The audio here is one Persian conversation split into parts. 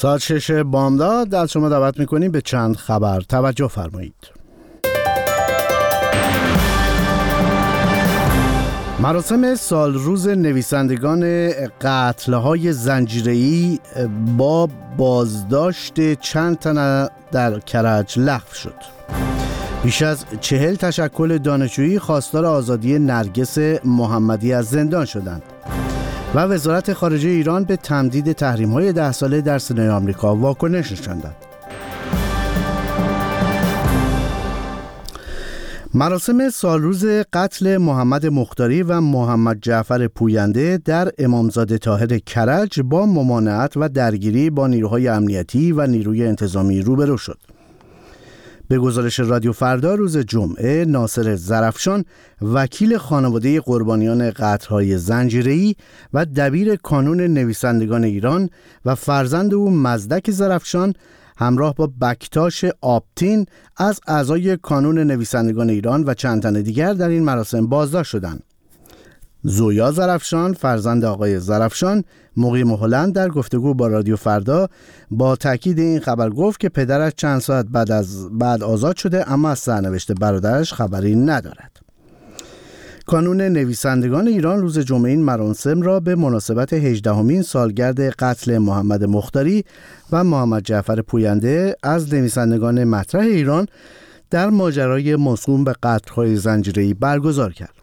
ساعت 6 بامداد از شما دعوت میکنیم به چند خبر توجه فرمایید. مراسم سالروز نویسندگان قتل‌های زنجیره‌ای با بازداشت چند تن در کرج لغو شد. بیش از 40 تشکل دانشجویی خواستار آزادی نرگس محمدی از زندان شدند و وزارت خارجه ایران به تمدید تحریم‌های 10 ساله در سنای آمریکا واکنش نشان داد. مراسم سالروز قتل محمد مختاری و محمد جعفر پوینده در امامزاده طاهر کرج با ممانعت و درگیری با نیروهای امنیتی و نیروی انتظامی روبرو شد. به گزارش رادیو فردا روز جمعه، ناصر زرفشان وکیل خانواده قربانیان قتل‌های زنجیره‌ای و دبیر کانون نویسندگان ایران و فرزند او مزدک زرفشان همراه با بکتاش آبتین از اعضای کانون نویسندگان ایران و چند تن دیگر در این مراسم بازداشت شدند. زویا زرفشان فرزند آقای زرفشان مقیم هلند در گفتگو با رادیو فردا با تاکید این خبر گفت که پدرش چند ساعت بعد آزاد شده اما از سرنوشت برادرش خبری ندارد. کانون نویسندگان ایران روز جمعه این مراسم را به مناسبت 18مین سالگرد قتل محمد مختاری و محمد جعفر پوینده از نویسندگان مطرح ایران در ماجرای موسوم به قتل‌های زنجیره‌ای برگزار کرد.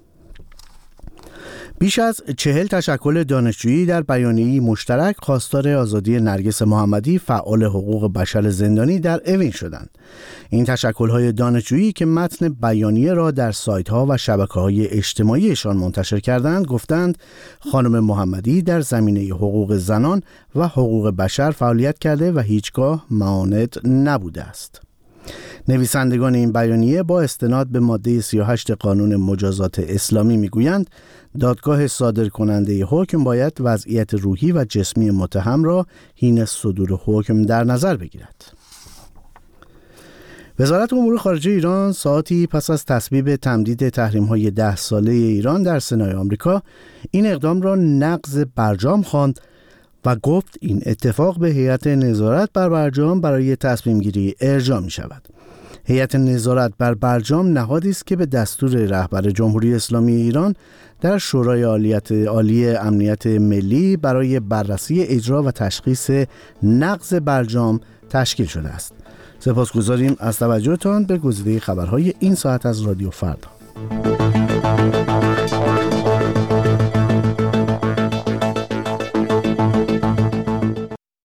بیش از 40 تشکل دانشجویی در بیانیه‌ای مشترک خواستار آزادی نرگس محمدی فعال حقوق بشر زندانی در اوین شدند. این تشکل‌های دانشجویی که متن بیانیه را در سایت‌ها و شبکه‌های اجتماعیشان منتشر کردند، گفتند خانم محمدی در زمینه حقوق زنان و حقوق بشر فعالیت کرده و هیچگاه معاند نبوده است. نویسندگان این بیانیه با استناد به ماده 38 قانون مجازات اسلامی میگویند دادگاه صادر کننده حکم باید وضعیت روحی و جسمی متهم را حین صدور حکم در نظر بگیرد. وزارت امور خارجه ایران ساعتی پس از تصویب تمدید تحریم‌های 10 ساله ایران در سنای آمریکا این اقدام را نقض برجام خواند و گفت این اتفاق به هیئت نظارت بر برجام برای تصمیم گیری ارجاع می شود. هیئت نظارت بر برجام نهادی است که به دستور رهبر جمهوری اسلامی ایران در شورای عالی امنیت ملی برای بررسی اجرا و تشخیص نقض برجام تشکیل شده است. سپاسگزاریم از توجهتان به گزیده خبرهای این ساعت از رادیو فردا.